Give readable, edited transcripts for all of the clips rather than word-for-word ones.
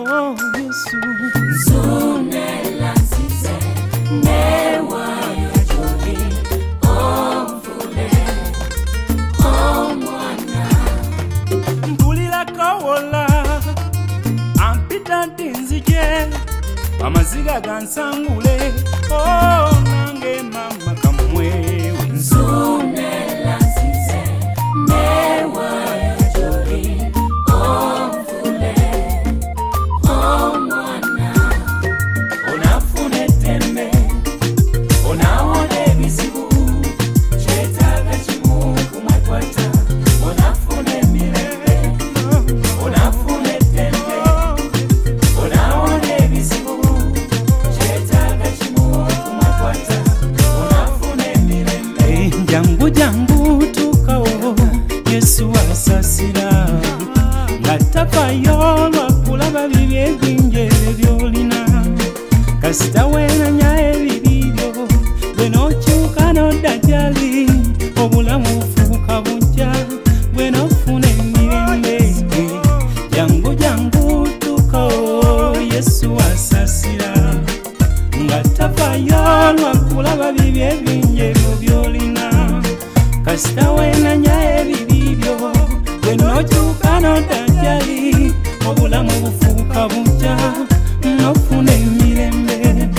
oh Yesu Zunela nsize newa yojoli omvule omwana mpulira kawola ampita nzije amaziga gansangule oh nange mama kamwewe Zunela nsize newa yojoli omvule omwana onafune tembe onawone bizibu chetaga chimu kumwekwata onafune mirembe onafune tembe onawone bizibu chetaga chimu kumwekwata onafune mirembe jangu jangu tukawo Yesu asasira ngatafayo lwakulaba bibi ebinjere byolina kasita wenanya ebibibyo bwenokyuka nodda gyali obulamu bufuuka bujja bwenofuna emirembe jangu jangu tukawo Yesu asasira ngatafayo lwakulaba bibi ebinjero byolina kasita wenanya ebibibyo bwenokyuka nodda gyali obulamu bufuuka bujja nofuna emirembe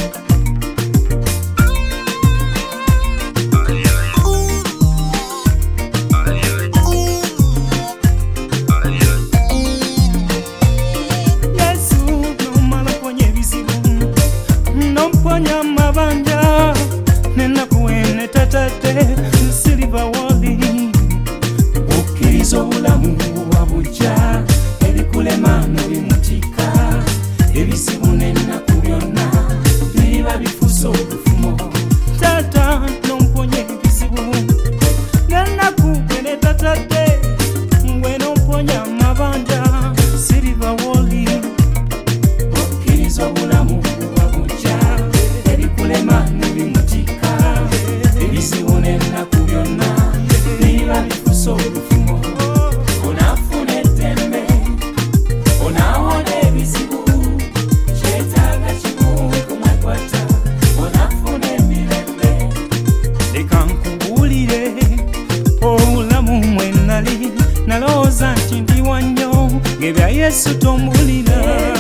Yesu nomala ponya ebizibu nomponya amabanja nenakuwene tatate Silver Wally okkiriza obulamu wabujja ebikulema nobimutika ebizibu n'ennaku byonna biriba bifuuse obufumo tata nomponya ebizibu n'ennaku gwene tatate ngwe nomponya amabanja Silver Wally okkiriza obulamu wabujja ebikulema nobimutika ebizibu n'ennaku byonna biriba bifuuse obufumo onafuna ettembe onawona ebizibu kyetaaga kimu kumwekwata onafuna emirembe leka nkubuulire obulamu mwe nali nalowooza nti ndi wannyo ng'ebya Yesu tombulira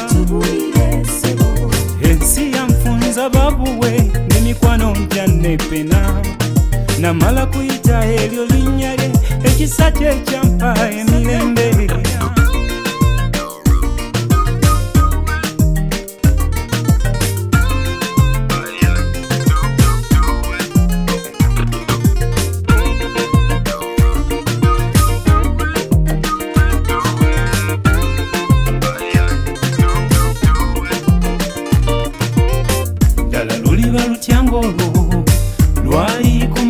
ensi yanfunza babuwe n'emikwano ntya nepena namala kuyita eryo linnya lye ekisa kye ekyampa emirembe ddala luliba lutya ng'olwo lwali ku